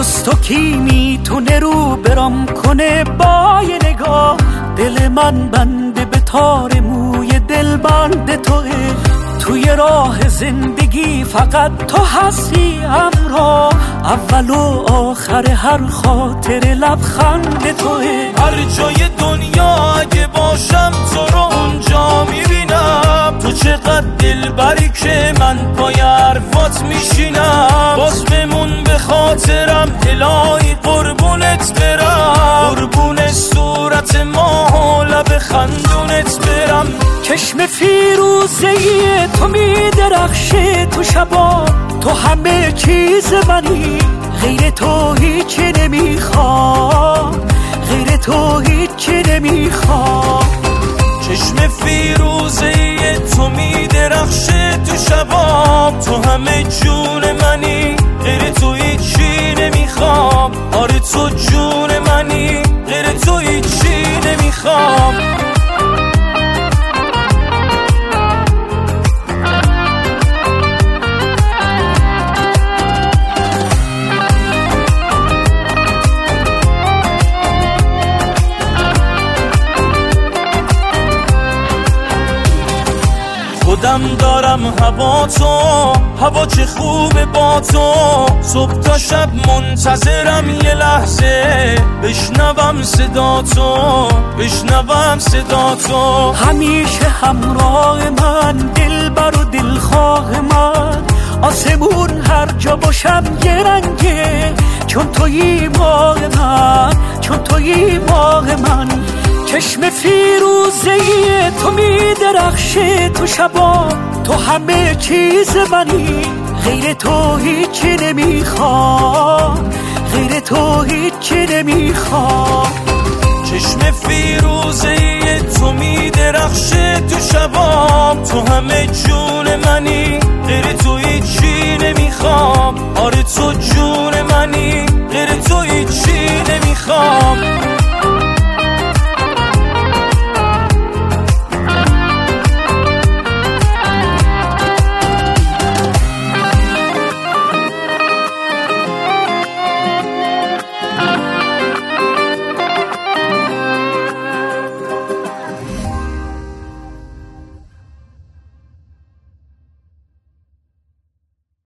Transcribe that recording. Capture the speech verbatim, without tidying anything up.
توست و کی میتونه رو برام کنه با یه نگاه. دل من بنده به تار موی دل بند توه، توی راه زندگی فقط تو هستی همراه. اول و آخر هر خاطر لبخند توه. هر جای دنیا اگه باشم تو رو اونجا میبینم. تو چقدر دلبری که من پای حرفات میشینم. باز بمون به خاطرم الهی قربونت برم. قربون صورت ما و لب خندونت برم. چشم فیروزه‌ای تو میدرخشه تو شبا، تو همه چیز منی، غیر تو هیچی نمیخوام، غیر تو هیچی نمیخوام. چشم فیروزه‌ای تو میدرخشه تو شبا، تو همه جون منی، غیر تو هیچی نمیخوام. آره تو جون منی، غیر تو هیچی نمیخوام. خودم دارم هوا تو، هوا چه خوبه با تو. صبح تا شب منتظرم یه لحظه بشنوم صدا تو، بشنوم صدا تو. همیشه همراه من، دلبر و دلخواه من. آسمون هر جا باشم یه رنگه، چون تویی ماه من، چون تویی ماه من. چشم فیروزه‌ای تو میدرخشه تو شبا، تو همه چیز منی، غیر تو هیچی نمیخوام، غیر تو هیچی نمیخوام. چشم فیروزه‌ای تو میدرخشه تو شبا، تو همه جون منی، غیر تو هیچی نمیخوام. آره تو جون منی.